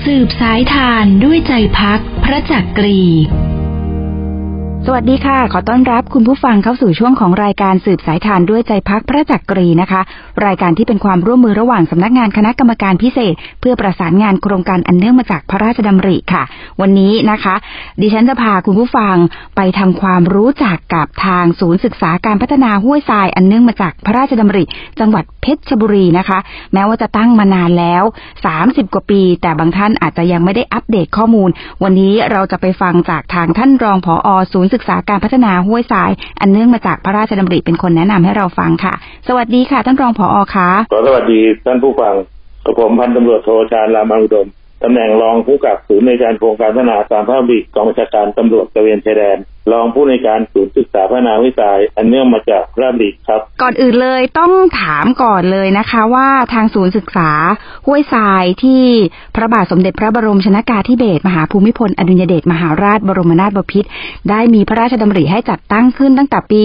สืบสายทานด้วยใจพักพระจักรีสวัสดีค่ะขอต้อนรับคุณผู้ฟังเข้าสู่ช่วงของรายการสืบสายทานด้วยใจพักพระจักรีนะคะรายการที่เป็นความร่วมมือระหว่างสำนักงานคณะกรรมการพิเศษเพื่อประสานงานโครงการอันเนื่องมาจากพระราชดำริค่ะวันนี้นะคะดิฉันจะพาคุณผู้ฟังไปทำความรู้จักกับทางศูนย์ศึกษาการพัฒนาห้วยทรายอันเนื่องมาจากพระราชดำริจังหวัดเพชรบุรีนะคะแม้ว่าจะตั้งมานานแล้ว30กว่าปีแต่บางท่านอาจจะยังไม่ได้อัปเดตข้อมูลวันนี้เราจะไปฟังจากทางท่านรองผอ.ศูนย์ศึกษาการพัฒนาห้วยทรายอันเนื่องมาจากพระราชดำริเป็นคนแนะนำให้เราฟังค่ะสวัสดีค่ะท่านรองผอ.คะสวัสดีท่านผู้ฟังกับผมพันตำรวจโทชาญ รามาอุดมตำแหน่งรองผู้กำกับศูนย์ในการโครงการพัฒนาตามพระราชดำริกองบัญชาการตำรวจตระเวนชายแดนรองผู้ในการศูนย์ศึกษาพัฒนาห้วยทรายอันเนื่องมาจากพระราชดำริครับก่อนอื่นเลยต้องถามก่อนเลยนะคะว่าทางศูนย์ศึกษาห้วยทรายที่พระบาทสมเด็จพระบรมชนกาธิเบศรมหาภูมิพลอดุลยเดชมหาราชบรมนาถบพิตรได้มีพระราชดำริให้จัดตั้งขึ้นตั้งแต่ปี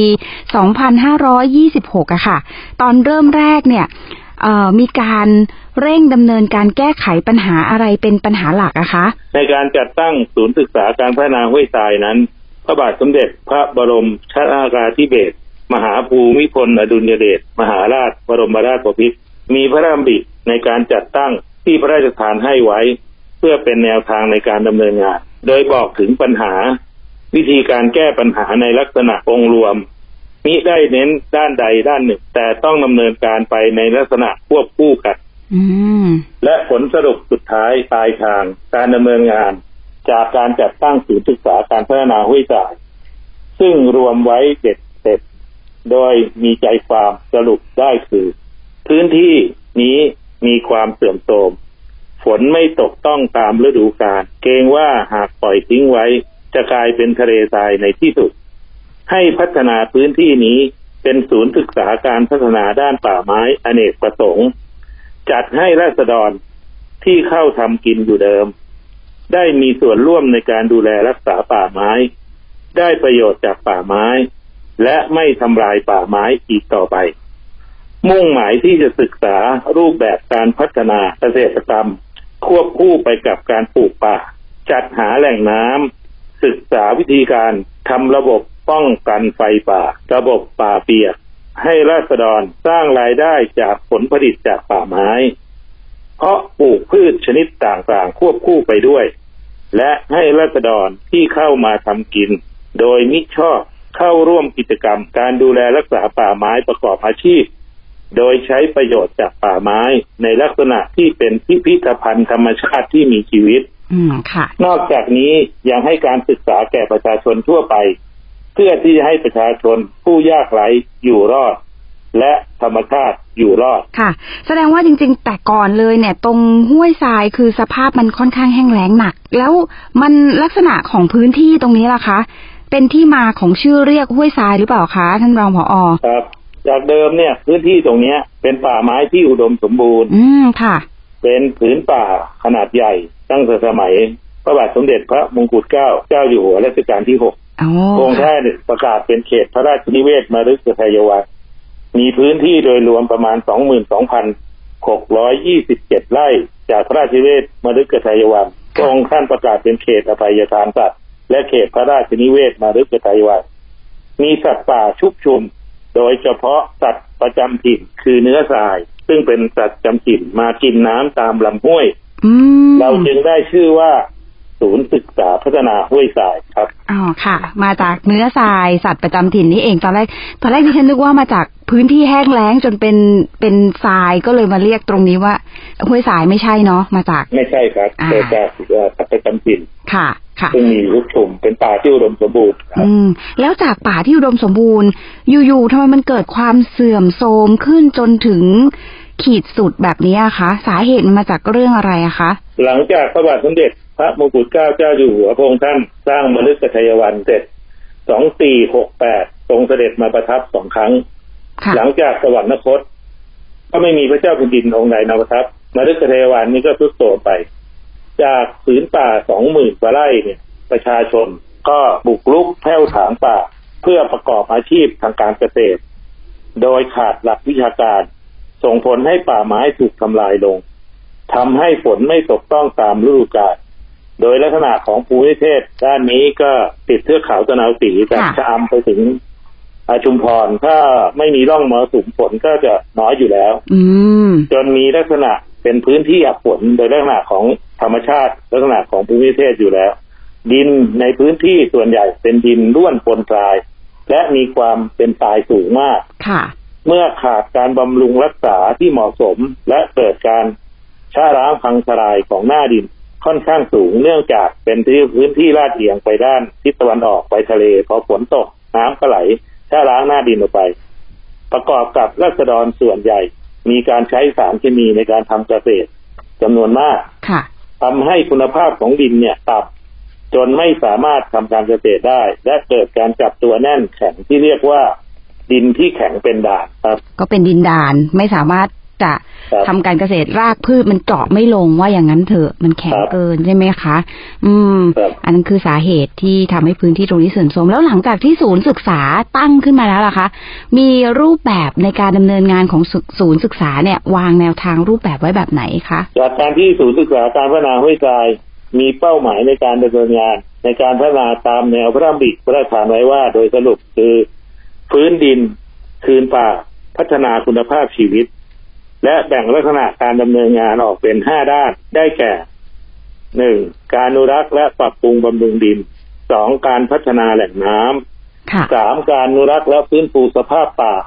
2526อะค่ะตอนเริ่มแรกเนี่ยมีการเร่งดำเนินการแก้ไขปัญหาอะไรเป็นปัญหาหลักอะคะในการจัดตั้งศูนย์ศึกษาการพัฒนาห้วยทรายนั้นพระบาทสมเด็จพระบรมชนกาธิเบศรมหาภูมิพลอดุลยเดชมหาราชบรมนาถบพิตรมีพระราชดำริในการจัดตั้งที่พระราชทานให้ไว้เพื่อเป็นแนวทางในการดำเนินงานโดยบอกถึงปัญหาวิธีการแก้ปัญหาในลักษณะองค์รวมมิได้เน้นด้านใดด้านหนึ่งแต่ต้องดำเนินการไปในลักษณะควบคู่กันและผลสรุปสุดท้ายปลายทางการดำเนินงานจากการจัดตั้งศูนย์ศึกษาการพัฒนาห้วยทรายซึ่งรวมไว้เด็ดเสร็จโดยมีใจความสรุปได้คือพื้นที่นี้มีความเสื่อมโทรมฝนไม่ตกต้องตามฤดูกาลเกรงว่าหากปล่อยทิ้งไว้จะกลายเป็นทะเลทรายในที่สุดให้พัฒนาพื้นที่นี้เป็นศูนย์ศึกษาการพัฒนาด้านป่าไม้อเนกประสงค์จัดให้ราษฎรที่เข้าทำกินอยู่เดิมได้มีส่วนร่วมในการดูแลรักษาป่าไม้ได้ประโยชน์จากป่าไม้และไม่ทำลายป่าไม้อีกต่อไปมุ่งหมายที่จะศึกษารูปแบบการพัฒนาเกษตรกรรมควบคู่ไปกับการปลูกป่าจัดหาแหล่งน้ำศึกษาวิธีการทำระบบป้องกันไฟป่าระบบป่าเปียกให้ราษฎรสร้างรายได้จากผลผลิตจากป่าไม้เพราะปลูกพืชชนิดต่างๆควบคู่ไปด้วยและให้ราษฎรที่เข้ามาทำกินโดยมิชอบเข้าร่วมกิจกรรมการดูแลรักษาป่าไม้ประกอบอาชีพโดยใช้ประโยชน์จากป่าไม้ในลักษณะที่เป็นพิพิธภัณฑ์ธรรมชาติที่มีชีวิตนอกจากนี้ยังให้การศึกษาแก่ประชาชนทั่วไปเพื่อที่จะให้ประชาชนผู้ยากไร้อยู่รอดและธรรมชาติอยู่รอดค่ะแสดงว่าจริงๆแต่ก่อนเลยเนี่ยตรงห้วยทรายคือสภาพมันค่อนข้างแห้งแล้งหนักแล้วมันลักษณะของพื้นที่ตรงนี้ล่ะคะเป็นที่มาของชื่อเรียกห้วยทรายหรือเปล่าคะท่านรองผอ. ครับจากเดิมเนี่ยพื้นที่ตรงนี้เป็นป่าไม้ที่อุดมสมบูรณ์ค่ะเป็นผืนป่าขนาดใหญ่ตั้งแต่สมัยพระบาทสมเด็จพระมงกุฎเกล้าเจ้าอยู่หัวรัชกาลที่6พระองค์ท่านประกาศเป็นเขตพระราชนิเวศมฤคทายวันมีพื้นที่โดยรวมประมาณ 22,627 ไร่จากพระราชนิเวศมฤคทายวันพระองค์ท่านประกาศเป็นเขตอภัยทานสัตว์และเขตพระราชนิเวศมฤคทายวันมีสัตว์ป่าชุกชุมโดยเฉพาะสัตว์ประจำถิ่นคือเนื้อทรายซึ่งเป็นสัตว์จำถิ่นมากินน้ำตามลำห้วยเราจึงได้ชื่อว่าศูนย์ศึกษาพัฒนาห้วยทรายครับอ๋อค่ะมาจากเนื้อทรายสัตว์ประจำถิ่นนี่เองตอนแรกดิฉันนึกว่ามาจากพื้นที่แห้งแล้งจนเป็นทรายก็เลยมาเรียกตรงนี้ว่าห้วยทรายไม่ใช่เนาะมาจากไม่ใช่ครับเกิดจากสัตว์ประจำถิ่นค่ะซึ่งมีลูกชุมเป็นป่าที่อุดมสมบูรณ์แล้วจากป่าที่อุดมสมบูรณ์อยู่ๆทำไมมันเกิดความเสื่อมโทรมขึ้นจนถึงขีดสุดแบบนี้อะคะสาเหตุมันมาจากเรื่องอะไรอะคะหลังจากพระบาทสมเด็จพระมงกุฎเกล้าเจ้าอยู่หัวพระองค์ท่านสร้างมฤคทายวันเสร็จ2468ทรงเสด็จมาประทับ2 ครั้งหลังจากสวรรคตก็ไม่มีพระเจ้าแผ่นดินองค์ใดมาประทับมฤคทายวันนี้ก็ทรุดโทรมไปจากผืนป่า 20,000 กว่าไร่เนี่ยประชาชนก็บุกรุกแผ่วถางป่าเพื่อประกอบอาชีพทางการเกษตรโดยขาดหลักวิชาการส่งผลให้ป่าไม้ถูกทำลายลงทำให้ฝนไม่ตกต้องตามฤดูกาลโดยลักษณะของภูมิประเทศด้านนี้ก็ติดเทือกเขาตะนาวศรีจากชะอำไปถึงชุมพรถ้าไม่มีร่องมรสุมฝนก็จะน้อยอยู่แล้วจนมีลักษณะเป็นพื้นที่อับฝนโดยลักษณะของธรรมชาติลักษณะของภูมิประเทศอยู่แล้วดินในพื้นที่ส่วนใหญ่เป็นดินร่วนปนทรายและมีความเป็นทรายสูงมากเมื่อขาดการบำรุงรักษาที่เหมาะสมและเกิดการชะล้างพังทลายของหน้าดินค่อนข้างสูงเนื่องจากเป็นพื้นที่ลาดเอียงไปด้านทิศตะวันออกไปทะเลพอฝนตกน้ำก็ไหลชะล้างหน้าดินออกไปประกอบกับราษฎรส่วนใหญ่มีการใช้สารเคมีในการทำเกษตรจำนวนมากทำให้คุณภาพของดินเนี่ยต่ำจนไม่สามารถทำการเกษตรได้และเกิดการจับตัวแน่นแข็งที่เรียกว่าดินที่แข็งเป็นด่านครับก็เป็นดินด่านไม่สามารถจะทำการเกษตรรากพืชมันเจาะไม่ลงว่าอย่างนั้นเถอะมันแข็งเกินใช่ไหมคะอันนั้นคือสาเหตุที่ทำให้พื้นที่ตรงนี้เสื่อมโทรมแล้วหลังจากที่ศูนย์ศึกษาตั้งขึ้นมาแล้วล่ะคะมีรูปแบบในการดำเนินงานของศูนย์ศึกษาเนี่ยวางแนวทางรูปแบบไว้แบบไหนคะจากการที่ศูนย์ศึกษาการพัฒนาห้วยทรายมีเป้าหมายในการดำเนินงานในการพัฒนาตามแนวพระราชบัญญัติพระราชทานไว้ว่าโดยสรุปคือฟื้นดินคืนป่าพัฒนาคุณภาพชีวิตและแบ่งลักษณะการดำเนินงานออกเป็น5ด้านได้แก่ 1. การอนุรักษ์และปรับปรุงบำรุงดิน 2. การพัฒนาแหล่งน้ำ 3. การอนุรักษ์และฟื้นฟูสภาพป่า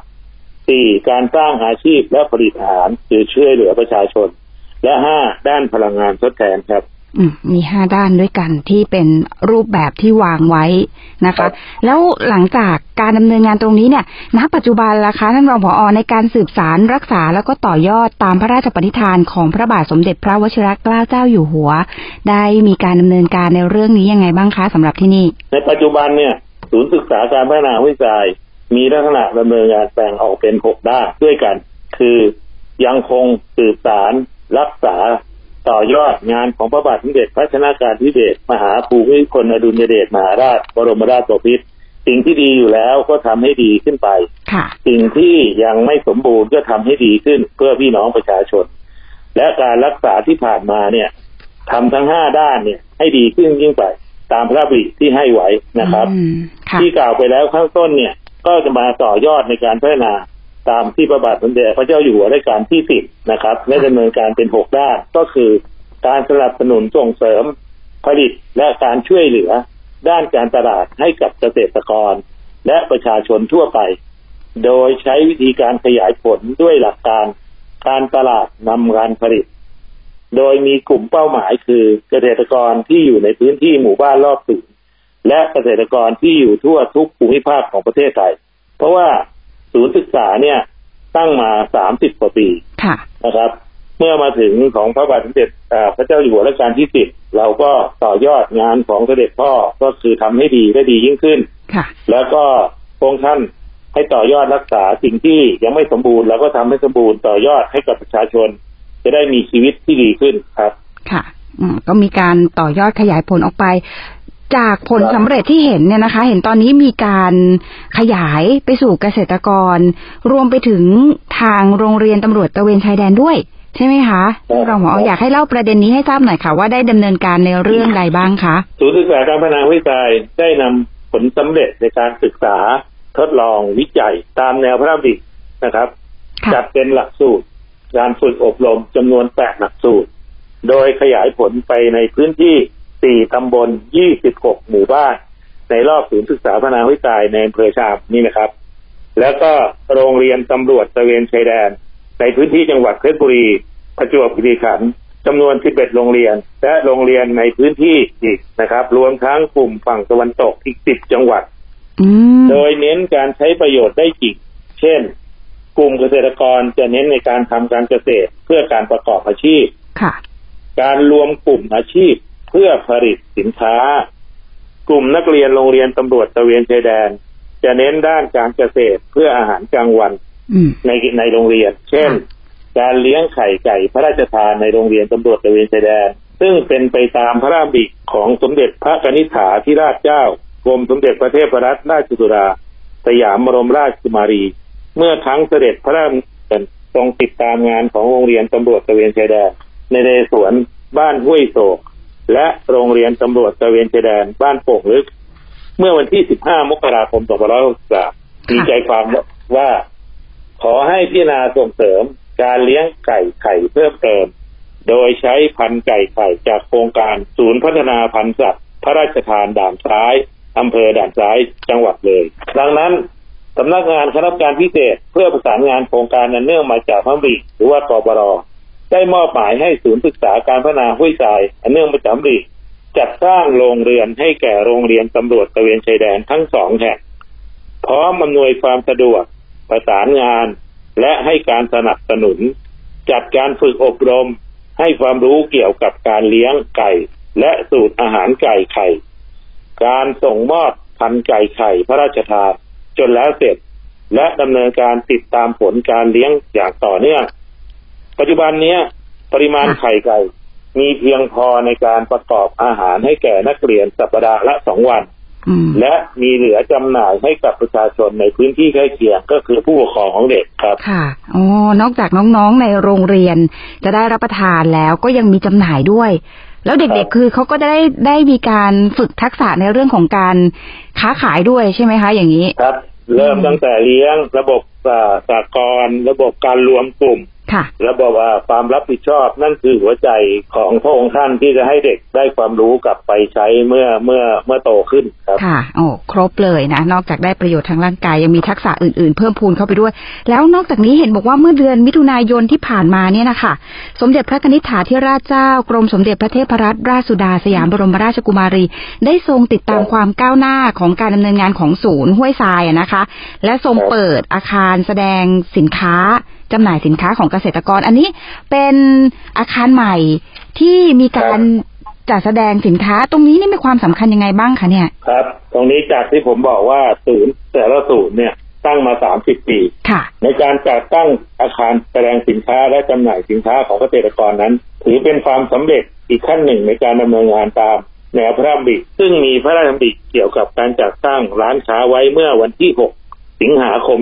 4. การสร้างอาชีพและผลิตอาหารคือช่วยเหลือประชาชนและ 5. ด้านพลังงานทดแทนครับมี5ด้านด้วยกันที่เป็นรูปแบบที่วางไว้นะคะแล้วหลังจากการดำเนินงานตรงนี้เนี่ยณปัจจุบันล่ะคะท่านรองผอ.ในการสืบสานรักษาแล้วก็ต่อยอดตามพระราชปณิธานของพระบาทสมเด็จพระวชิรเกล้าเจ้าอยู่หัวได้มีการดำเนินการในเรื่องนี้ยังไงบ้างคะสำหรับที่นี่ในปัจจุบันเนี่ยศูนย์ศึกษาการพัฒนาห้วยทรายมีลักษณะดำเนินงานแบ่งออกเป็น6ด้านด้วยกันคือยังคงสืบสานรักษาต่อยอดงานของพระบาทสมเด็จพระชนกาธิเบศรมหาภูมิพลอดุลยเดชมหาราชบรมราชบพิตรสิ่งที่ดีอยู่แล้วก็ทำให้ดีขึ้นไปสิ่งที่ยังไม่สมบูรณ์ก็ทำให้ดีขึ้นเพื่อพี่น้องประชาชนและการรักษาที่ผ่านมาเนี่ยทำทั้ง5ด้านเนี่ยให้ดีขึ้นยิ่งไปตามพระราชบัญญัติที่ให้ไว้นะครับที่กล่าวไปแล้วข้างต้นเนี่ยก็จะมาต่อยอดในการพัฒนาตามที่พระบาทสมเด็จพระเจ้าอยู่หัวรัชกาลที่10นะครับและดำเนินการเป็น6ด้านก็คือการสนับสนุนส่งเสริมผลิตและการช่วยเหลือด้านการตลาดให้กับเกษตรกรและประชาชนทั่วไปโดยใช้วิธีการขยายผลด้วยหลักการตลาดนำการผลิตโดยมีกลุ่มเป้าหมายคือเกษตรกรที่อยู่ในพื้นที่หมู่บ้านรอบศูนย์และเกษตรกรที่อยู่ทั่วทุกภูมิภาคของประเทศไทยเพราะว่าศูนย์ศึกษาเนี่ยตั้งมา30 กว่าปีนะครับเมื่อมาถึงของพระบาทสมเด็จพระเจ้าอยู่หัวรัชกาลที่10เราก็ต่อยอดงานของเสด็จพ่อก็คือทำให้ดีได้ดียิ่งขึ้นแล้วก็พระองค์ท่านให้ต่อยอดรักษาสิ่งที่ยังไม่สมบูรณ์แล้วก็ทำให้สมบูรณ์ต่อยอดให้กับประชาชนจะได้มีชีวิตที่ดีขึ้นครับค่ะก็มีการต่อยอดขยายผลออกไปจากผลสำเร็จที่เห็นเนี่ยนะคะเห็นตอนนี้มีการขยายไปสู่เกษตรกรรวมไปถึงทางโรงเรียนตำรวจตระเวนชายแดนด้วยใช่ไหมคะรองผอ.อยากให้เล่าประเด็นนี้ให้ทราบหน่อยค่ะว่าได้ดำเนินการในเรื่องใดบ้างคะศูนย์ศึกษาการพัฒนาห้วยทรายได้นำผลสำเร็จในการศึกษาทดลองวิจัยตามแนวพระราชบัญญัตินะครับจัดเป็นหลักสูตรการฝึกอบรมจำนวน8หลักสูตรโดยขยายผลไปในพื้นที่4ตำบล26หมู่บ้านในรอบศูนย์ศึกษาพัฒนาห้วยทรายในอำเภอชามนี่นะครับแล้วก็โรงเรียนตำรวจตระเวนชายแดนในพื้นที่จังหวัดเพชรบุรีประจวบคีรีขันธ์จำนวน11โรงเรียนและโรงเรียนในพื้นที่อีกนะครับรวมทั้งกลุ่มฝั่งตะวันตกอีก10จังหวัดโดยเน้นการใช้ประโยชน์ได้จริงเช่นกลุ่มเกษตรกรจะเน้นในการทำการเกษตรเพื่อการประกอบอาชีพการรวมกลุ่มอาชีพเพื่อผลิตสินค้ากลุ่มนักเรียนโรงเรียนตำรวจตระเวนชายแดนจะเน้นด้านการเกษตรเพื่ออาหารกลางวันในโรงเรียนเช่นการเลี้ยงไข่ไก่พระราชทานในโรงเรียนตำรวจตระเวนชายแดนซึ่งเป็นไปตามพระราชบัญญัติของสมเด็จพระกนิษฐาธิราชเจ้ากรมสมเด็จพระเทพรัตนราชสุดาสยามบรมราชกุมารีเมื่อครั้งเสด็จพระราชดำเนินทรงติดตามงานของโรงเรียนตำรวจตระเวนชายแดนนเรศวรบ้านห้วยโศกและโรงเรียนตำรวจตระเวนชายแดนบ้านโป่งลึกเมื่อวันที่15 มกราคม 2563มีใจความว่าขอให้พิจารณาส่งเสริมการเลี้ยงไก่ไข่เพิ่มเติมโดยใช้พันธุ์ไก่ไข่จากโครงการศูนย์พัฒนาพันธุ์สัตว์พระราชทานด่านซ้ายอำเภอด่านซ้ายจังหวัดเลยดังนั้นสำนักงานคณะกรรมการพิเศษเพื่อประสานงานโครงการอันเนื่องมาจากพระบิดหรือว่ากปร.ได้มอบหมายให้ศูนย์ศึกษาการพัฒนาห้วยทรายอันเนื่องมาจากพระบิดจัดสร้างโรงเรือนให้แก่โรงเรียนตำรวจตระเวนชายแดนทั้ง2 แห่งพร้อมอำนวยความสะดวกประสานงานและให้การสนับสนุนจัดการฝึกอบรมให้ความรู้เกี่ยวกับการเลี้ยงไก่และสูตรอาหารไก่ไข่การส่งมอบพันธุ์ไก่ไข่พระราชทานจนแล้วเสร็จและดำเนินการติดตามผลการเลี้ยงอย่างต่อเนื่องปัจจุบันนี้ปริมาณไข่ไก่มีเพียงพอในการประกอบอาหารให้แก่นักเรียนสัปดาห์ละ2 วันและมีเหลือจำหน่ายให้กับประชาชนในพื้นที่ใกล้เคียงก็คือผู้ปกครองของเด็กครับค่ะอ๋อนอกจากน้องๆในโรงเรียนจะได้รับประทานแล้วก็ยังมีจำหน่ายด้วยแล้วเด็กๆคือเขาก็ได้มีการฝึกทักษะในเรื่องของการค้าขายด้วยใช่ไหมคะอย่างนี้ครับเริ่มตั้งแต่เลี้ยงระบบสหกรณ์ระบบการรวมกลุ่มระบบความรับผิดชอบนั่นคือหัวใจของพระองค์ท่านที่จะให้เด็กได้ความรู้กลับไปใช้เมื่อโตขึ้นครับค่ะโอ้ครบเลยนะนอกจากได้ประโยชน์ทางร่างกายยังมีทักษะอื่นๆเพิ่มพูนเข้าไปด้วยแล้วนอกจากนี้เห็นบอกว่าเมื่อเดือนมิถุนายนที่ผ่านมาเนี่ยนะคะสมเด็จพระนิธิถาธิราชเจ้ากรมสมเด็จพระเทพรัตนราชสุดาสยามบรมราชกุมารีได้ทรงติดตามความก้าวหน้าของการดำเนินงานของศูนย์ห้วยทรายนะคะและทรงเปิดอาคารแสดงสินค้าจำหน่ายสินค้าของเกษตรกรอันนี้เป็นอาคารใหม่ที่มีการจัดแสดงสินค้าตรงนี้นี่มีความสำคัญยังไงบ้างคะเนี่ยครับตรงนี้จากที่ผมบอกว่าศูนย์แต่ละศูนย์เนี่ยตั้งมา30 ปีในการจัดตั้งอาคารแสดงสินค้าและจำหน่ายสินค้าของเกษตรกรนั้นถือเป็นความสำเร็จอีกขั้นหนึ่งในการดำเนินงานตามแนวพระราชดำริซึ่งมีพระราชดำริเกี่ยวกับการจัดตั้งร้านค้าไว้เมื่อวันที่6 สิงหาคม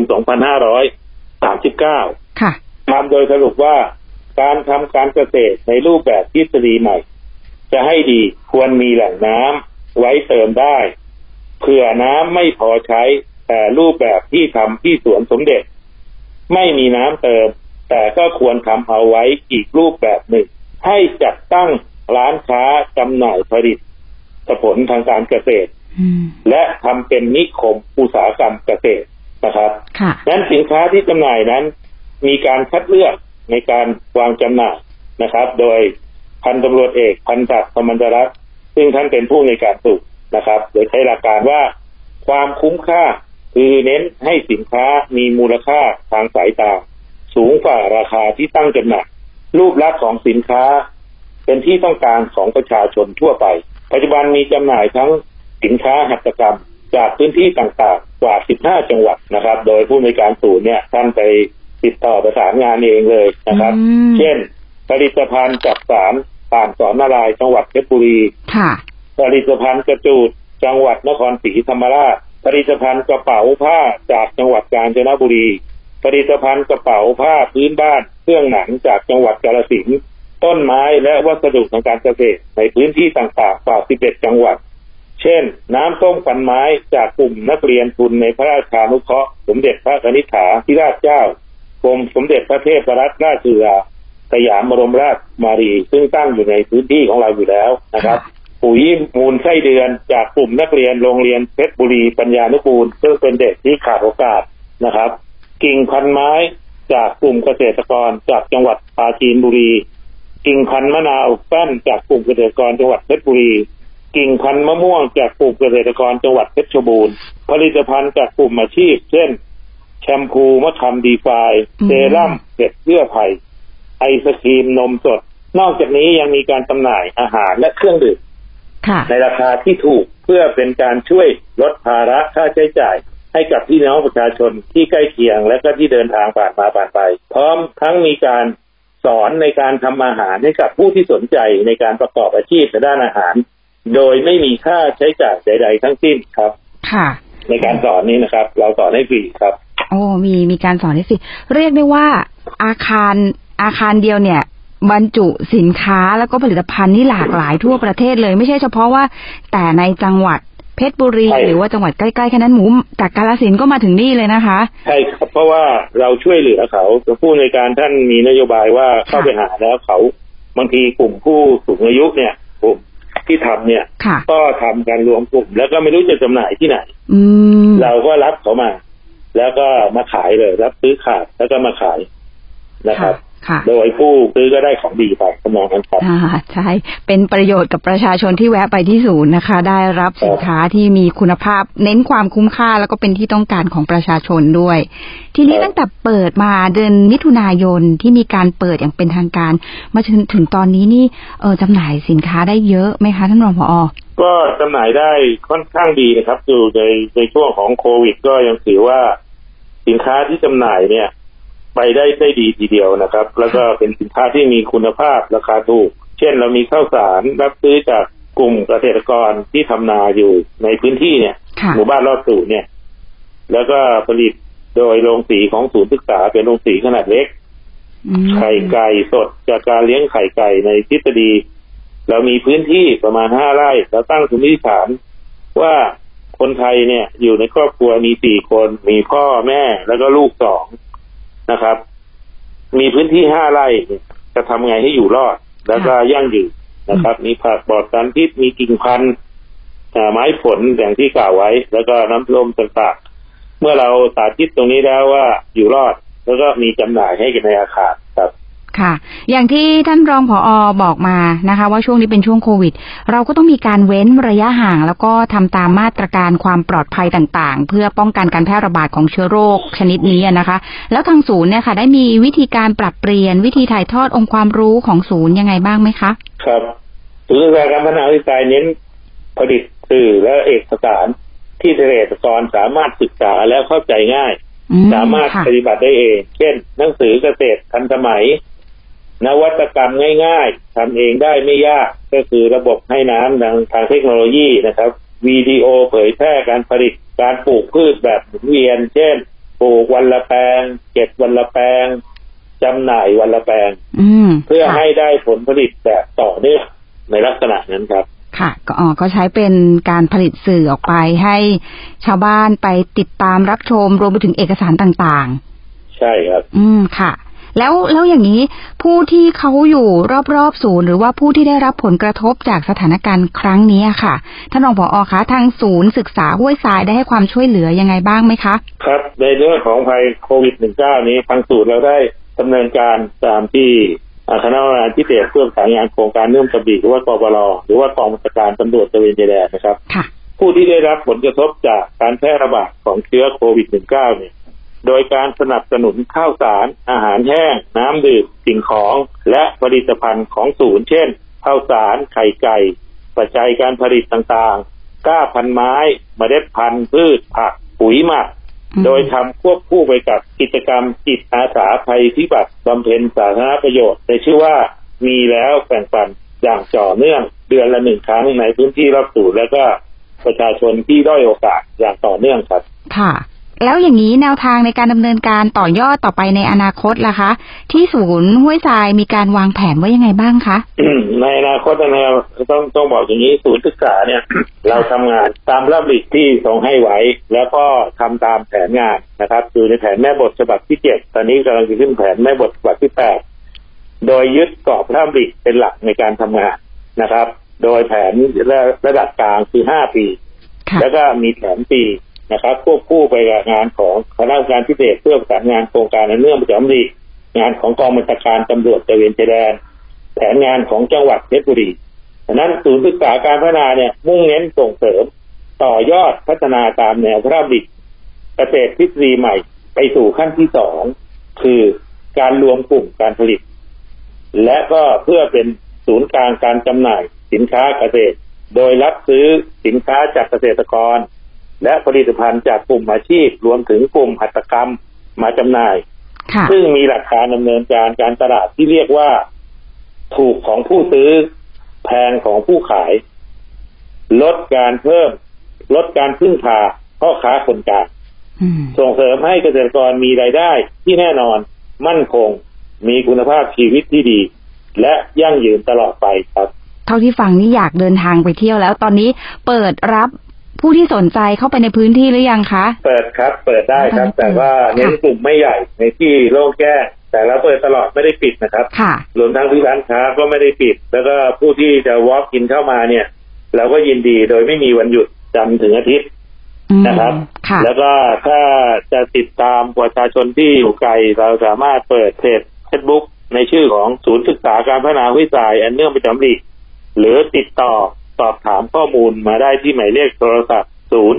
2539ตามโดยสรุปว่าการทำการเกษตรในรูปแบบทฤษฎีใหม่จะให้ดีควรมีแหล่งน้ำไว้เติมได้เผื่อน้ำไม่พอใช้แต่รูปแบบที่ทำที่สวนสมเด็จไม่มีน้ำเติมแต่ก็ควรทำเอาไว้อีกรูปแบบหนึ่งให้จัดตั้งร้านค้าจำหน่ายผลิตผลทางการเกษตรและทำเป็นนิคมอุตสาหกรรมเกษตรนะครับนั้นสินค้าที่จำหน่ายนั้นมีการคัดเลือกในการวางจำหน่ายนะครับโดยพันตำรวจเอกพันศักดิ์ พมันตรัตน์ซึ่งท่านเป็นผู้ในการสูบนะครับโดยใช้หลักการว่าความคุ้มค่าคือเน้นให้สินค้ามีมูลค่าทางสายตาสูงกว่าราคาที่ตั้งจำหน่ายรูปลักษณ์ของสินค้าเป็นที่ต้องการของประชาชนทั่วไปปัจจุบันมีจำหน่ายทั้งสินค้าหัตถกรรมจากพื้นที่ต่างๆกว่า15 จังหวัดนะครับโดยผู้ในการสูบเนี่ยท่านไปติดต่อประสานงานเองเลยนะครับเช่นผลิตภัณฑ์จากสารป่านสอนนารายณ์จังหวัดเพชรบุรีผลิตภัณฑ์กระจูดจังหวัดนครศรีธรรมราชผลิตภัณฑ์กระเป๋าผ้าจากจังหวัดกาญจนบุรีผลิตภัณฑ์กระเป๋าผ้าพื้นบ้านเครื่องหนังจากจังหวัดกาฬสินธุ์ต้นไม้และวัสดุทางการเกษตรในพื้นที่ต่างๆกว่า11 จังหวัดเช่นน้ำส้มควันไม้จากกลุ่มนักเรียนทุนในพระราชานุเคราะห์สมเด็จพระนิธิถาธิราชเจ้ากรมสมเด็จพระเทพรัตนราชสุดาสยามบรมราชกุมารีซึ่งตั้งอยู่ในพื้นที่ของเราอยู่แล้วนะครับปุ๋ยมูลไส้เดือนจากกลุ่มนักเรียนโรงเรียนเพชรบุรีปัญญานุกูลซึ่งเป็นเด็กที่ขาดโอกาสนะครับกิ่งพันไม้จากกลุ่มเกษตรกรจากจังหวัดปราจีนบุรีกิ่งพันมะนาวแป้นจากกลุ่มเกษตรกรจังหวัดเพชรบุรีกิ่งพันมะม่วงจากกลุ่มเกษตรกรจังหวัดเพชรบูรณ์ผลิตภัณฑ์จากกลุ่มอาชีพเช่นแชมพูมะขามดีไฟเซรั่มเห็ดเยื่อไผ่ไอศครีมนมสดนอกจากนี้ยังมีการจำหน่ายอาหารและเครื่องดื่มในราคาที่ถูกเพื่อเป็นการช่วยลดภาระค่าใช้จ่ายให้กับพี่น้องประชาชนที่ใกล้เคียงและก็ที่เดินทางผ่านมาผ่านไปพร้อมทั้งมีการสอนในการทำอาหารให้กับผู้ที่สนใจในการประกอบอาชีพในด้านอาหารโดยไม่มีค่าใช้จ่ายใดๆทั้งสิ้นครับค่ะในการสอนนี้นะครับเราสอนให้ฟรีครับโอ้มีการสอนให้ฟรีเรียกได้ว่าอาคารเดียวเนี่ยบรรจุสินค้าแล้วก็ผลิตภัณฑ์นี่หลากหลายทั่วประเทศเลยไม่ใช่เฉพาะว่าแต่ในจังหวัดเพชรบุรีหรือว่าจังหวัดใกล้ๆแค่นั้นหมูจากกาฬสินธุ์ก็มาถึงนี่เลยนะคะใช่ครับเพราะว่าเราช่วยเหลือเขาผู้ในการท่านมีนโยบายว่าเข้าไปหาแล้วเขาบางทีกลุ่มผู้สูงอายุเนี่ยกลุ่มที่ทำเนี่ยก็ทำการรวมกลุ่มแล้วก็ไม่รู้จะจำหน่ายที่ไหนเราก็รับเขามาแล้วก็มาขายเลยรับซื้อขาดแล้วก็มาขายนะครับโดยผู้ซื้อก็ได้ของดีไปประมาณนั้นครับใช่เป็นประโยชน์กับประชาชนที่แวะไปที่ศูนย์นะคะได้รับสินค้าที่มีคุณภาพเน้นความคุ้มค่าแล้วก็เป็นที่ต้องการของประชาชนด้วยทีนี้ตั้งแต่เปิดมาเดือนมิถุนายนที่มีการเปิดอย่างเป็นทางการมาถึงตอนนี้นี่จำหน่ายสินค้าได้เยอะไหมคะท่านรองผอ. ก็จำหน่ายได้ค่อนข้างดีนะครับอยู่ในช่วงของโควิดก็ยังถือว่าสินค้าที่จำหน่ายเนี่ยไปได้ดีทีเดียวนะครับแล้วก็เป็นสินค้าที่มีคุณภาพราคาถูกเช่นเรามีข้าวสารรับซื้อจากกลุ่มเกษตรกรที่ทำนาอยู่ในพื้นที่เนี่ยหมู่บ้านรอบสูตรเนี่ยแล้วก็ผลิตโดยโรงสีของศูนย์ศึกษาเป็นโรงสีขนาดเล็กไข่ไก่สดจากการเลี้ยงไข่ไก่ในทฤษฎีเรามีพื้นที่ประมาณ5 ไร่เราตั้งสมมติฐานว่าคนไทยเนี่ยอยู่ในครอบครัวมี4 คนมีพ่อแม่แล้วก็ลูก2นะครับมีพื้นที่5 ไร่จะทำไงให้อยู่รอดแล้วก็ยั่งยืนนะครับมีผักปลอดสารพิษมีกิ่งพันธุ์ไม้ผลอย่างที่กล่าวไว้แล้วก็น้ำลมต่างๆเมื่อเราสาธิตตรงนี้แล้วว่าอยู่รอดแล้วก็มีจำหน่ายให้กันในอาคารครับค่ะอย่างที่ท่านรองผอ.บอกมานะคะว่าช่วงนี้เป็นช่วงโควิดเราก็ต้องมีการเว้นระยะห่างแล้วก็ทำตามมาตรการความปลอดภัยต่างๆเพื่อป้องกันการแพร่ระบาดของเชื้อโรคชนิดนี้นะคะแล้วทางศูนย์เนี่ยค่ะได้มีวิธีการปรับเปลี่ยนวิธีถ่ายทอดองค์ความรู้ของศูนย์ยังไงบ้างไหมคะครับศูนย์การพัฒนาวิจัยเน้นผลิตสื่อและเอกสารที่เกษตรกรสามารถศึกษาแล้วเข้าใจง่ายสามารถปฏิบัติได้เองเช่นหนังสือเกษตรทันสมัยนวัตกรรมง่ายๆทำเองได้ไม่ยากก็คือระบบให้น้ำทางเทคโนโลยีนะครับวิดีโอเผยแพร่การผลิตการปลูกพืชแบบหมุนเวียนเช่นปลูกวันละแปลงเก็บวันละแปลงจำหน่ายวันละแปลงเพื่อให้ได้ผลผลิตแบบต่อเนื่องในลักษณะนั้นครับค่ะก็ใช้เป็นการผลิตสื่อออกไปให้ชาวบ้านไปติดตามรับชมรวมไปถึงเอกสารต่างๆใช่ครับค่ะแล้วอย่างนี้ผู้ที่เขาอยู่รอบๆศูนย์หรือว่าผู้ที่ได้รับผลกระทบจากสถานการณ์ครั้งนี้ค่ะท่านรองผอ.คะทางศูนย์ศึกษาห้วยทรายได้ให้ความช่วยเหลือยังไงบ้างไหมคะครับในเรื่องของภัยโควิด -19 นี้ทางศูนย์เราได้ดำเนินการตามที่คณะกรรมการพิเศษเพื่อประสานงานโครงการเนื่องกระบี่หรือว่ากปร.หรือว่ากองบัญชาการตำรวจตระเวนชายแดนนะครับผู้ที่ได้รับผลกระทบจากการแพร่ระบาดของเชื้อโควิด -19 เนี่ยโดยการสนับสนุนข้าวสารอาหารแห้งน้ำดื่มสิ่งของและผลิตภัณฑ์ของศูนย์เช่นข้าวสารไข่ไก่ปัจจัยการผลิตต่างๆก้าพันไม้เมล็ดพันธุ์พืชผักปุ๋ยหมักโดยทำควบคู่ไปกับกิจกรรมจิตอาสาภัยพิบัติบำเพ็ญสาธารณประโยชน์ในชื่อว่ามีแล้วแบ่งปันอย่างต่อเนื่องเดือนละ1 ครั้งในพื้นที่รอบศูนย์และก็ประชาชนที่ด้อยโอกาสอย่างต่อเนื่องครับค่ะแล้วอย่างนี้แนวทางในการดำเนินการต่อยอดต่อไปในอนาคตล่ะคะที่ศูนย์ห้วยทรายมีการวางแผนไว้ยังไงบ้างคะในอนาคตนะครับต้องบอกอย่างนี้ศูนย์ศึกษาเนี่ย เราทำงานตามระเบียบที่ทรงให้ไว้แล้วก็ทำตามแผนงานนะครับอยู่ในแผนแม่บทฉบับที่7ตอนนี้กำลังจะขึ้นแผนแม่บทฉบับที่8โดยยึดกรอบระเบียบเป็นหลักในการทำงานนะครับโดยแผนระดับกลางคือ5 ปีแล้วก็มีแผนปีนะครับควบคู่ไปกับงานของคณะกรรมการพิเศษเพื่อประสานงานโครงการในเรื่องประจำปีงานของกองบัญชาการตำรวจตระเวนชายแดนแผนงานของจังหวัดเพชรบุรีฉะนั้นศูนย์ศึกษาการพัฒนาเนี่ยมุ่งเน้นส่งเสริมต่อยอดพัฒนาตามแนวพระราชดำริเกษตรทฤษฎีใหม่ไปสู่ขั้นที่2คือการรวมกลุ่มการผลิตและก็เพื่อเป็นศูนย์กลางการจำหน่ายสินค้าเกษตรโดยรับซื้อสินค้าจากเกษตรกรและผลิตภัณฑ์จากกลุ่มอาชีพรวมถึงกลุ่มหัตถกรรมมาจำหน่ายซึ่งมีหลักการดำเนินการตลาดที่เรียกว่าถูกของผู้ซื้อแพงของผู้ขายลดการพึ่งพาพ่อค้าคนกลางส่งเสริมให้เกษตรกรมีรายได้ที่แน่นอนมั่นคงมีคุณภาพชีวิตที่ดีและยั่งยืนตลอดไปครับเท่าที่ฟังนี่อยากเดินทางไปเที่ยวแล้วตอนนี้เปิดรับผู้ที่สนใจเข้าไปในพื้นที่หรือยังคะเปิดครับเปิดได้ครับแต่ว่าเน้นกลุ่มไม่ใหญ่ในที่โล่งแจ้งแต่เราเปิดตลอดไม่ได้ปิดนะครับรวมทั้งที่ร้านค้าก็ไม่ได้ปิดแล้วก็ผู้ที่จะ walk in เข้ามาเนี่ยเราก็ยินดีโดยไม่มีวันหยุดจันทร์ถึงอาทิตย์นะครับแล้วก็ถ้าจะติดตามประชาชนที่อยู่ไกลเราสามารถเปิดเพจ Facebook ในชื่อของศูนย์ศึกษาการพัฒนาห้วยทรายอันเนื่องประจำปีหรือติดต่อสอบถามข้อมูลมาได้ที่หมายเลขโทรศัพท์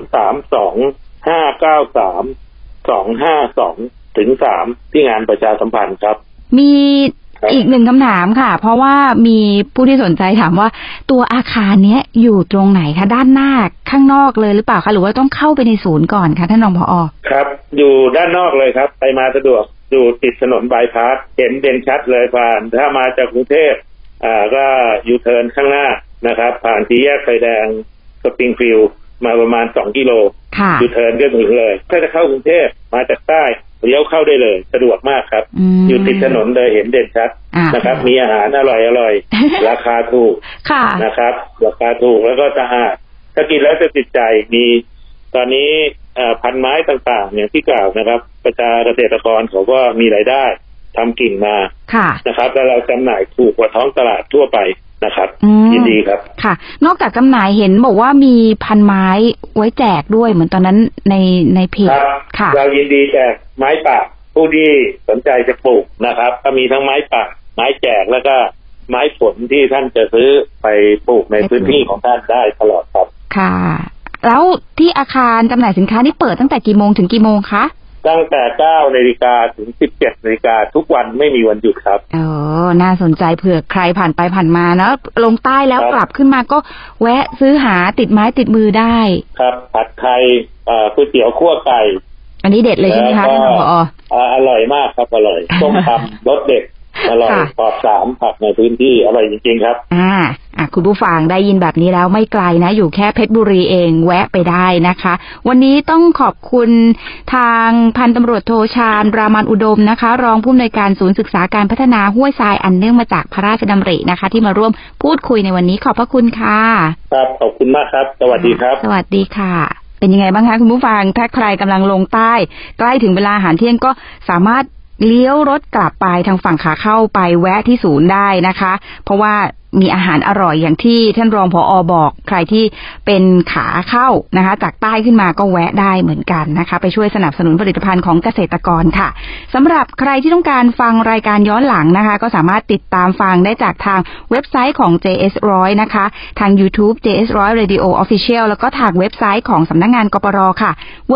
032-593-252-3ที่งานประชาสัมพันธ์ครับมีอีกหนึ่งคำถามค่ะเพราะว่ามีผู้ที่สนใจถามว่าตัวอาคารเนี้ยอยู่ตรงไหนคะด้านหน้าข้างนอกเลยหรือเปล่าคะหรือว่าต้องเข้าไปในศูนย์ก่อนคะท่านรองผอ. ครับอยู่ด้านนอกเลยครับไปมาสะดวกอยู่ติดถนนบายพาสเห็นเด่นชัดเลยผ่านถ้ามาจากกรุงเทพก็ยูเทิร์นข้างหน้านะครับผ่านสี่แยกไฟแดงสปริงฟิลด์มาประมาณ2 กิโลยูเทิร์นก็ถึงเลยถ้าจะเข้ากรุงเทพมาจากใต้เลี้ยวเข้าได้เลยสะดวกมากครับอยู่ติดถนนเลยเห็นเด่นชัดนะครับมีอาหารอร่อย ราคาถูกนะครับราคาถูกแล้วก็สะอาดถ้ากินแล้วจะติดใจมีตอนนี้พันไม้ต่างๆอย่างที่กล่าวนะครับประชาเกษตรกรเขาก็มีรายได้ทำกิ่งมานะครับแล้วเราจำหน่ายถูกกว่าท้องตลาดทั่วไปนะครับยินดีครับค่ะนอกจากจำหน่ายเห็นบอกว่ามีพันไม้ไว้แจกด้วยเหมือนตอนนั้นในเพจค่ะเรายินดีแจกไม้ป่าผู้ที่สนใจจะปลูกนะครับก็มีทั้งไม้ป่าไม้แจกแล้วก็ไม้ผลที่ท่านจะซื้อไปปลูกในพื้นที่ของท่านได้ตลอดครับค่ะแล้วที่อาคารจำหน่ายสินค้านี่เปิดตั้งแต่กี่โมงถึงกี่โมงคะตั้งแต่ 9 นาฬิกาถึง 17 นาฬิกาทุกวันไม่มีวันหยุดครับน่าสนใจเผื่อใครผ่านไปผ่านมาเนาะลงใต้แล้วกลับขึ้นมาก็แวะซื้อหาติดไม้ติดมือได้ครับผัดไทยก๋วยเตี๋ยวคั่วไก่อันนี้เด็ดเลยใช่ไหมคะท่านผอ. อร่อยมากครับอร่อยต้มตำรสเด็ดอร่อยปลอดสารผักในพื้นที่อร่อยจริงๆครับคุณผู้ฟังได้ยินแบบนี้แล้วไม่ไกลนะอยู่แค่เพชรบุรีเองแวะไปได้นะคะวันนี้ต้องขอบคุณทางพันตำรวจโทชาญรามันอุดมนะคะรองผู้อำนวยการศูนย์ศึกษาการพัฒนาห้วยทรายอันเนื่องมาจากพระราชดำรินะคะที่มาร่วมพูดคุยในวันนี้ขอบพระคุณค่ะครับขอบคุณมากครับสวัสดีครับสวัสดีค่ะเป็นยังไงบ้างคะคุณผู้ฟังถ้าใครกำลังลงใต้ใกล้ถึงเวลาอาหารเที่ยงก็สามารถเลี้ยวรถกลับไปทางฝั่งขาเข้าไปแวะที่ศูนย์ได้นะคะเพราะว่ามีอาหารอร่อยอย่างที่ท่านรองผอ.บอกใครที่เป็นขาเข้านะคะจากใต้ขึ้นมาก็แวะได้เหมือนกันนะคะไปช่วยสนับสนุนผลิตภัณฑ์ของเกษตรกรค่ะสำหรับใครที่ต้องการฟังรายการย้อนหลังนะคะก็สามารถติดตามฟังได้จากทางเว็บไซต์ของ JS100 นะคะทาง YouTube JS100 Radio Official แล้วก็ทางเว็บไซต์ของสำนักงานกปร.ค่ะ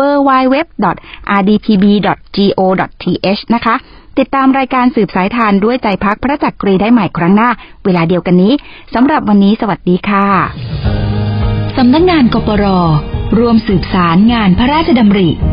www.rdpb.go.th นะคะติดตามรายการสืบสายทานด้วยใจพักพระจักรีได้ใหม่ครั้งหน้าเวลาเดียวกันนี้สำหรับวันนี้สวัสดีค่ะสำนักงานกปร.ร่วมสืบสารงานพระราชดำริ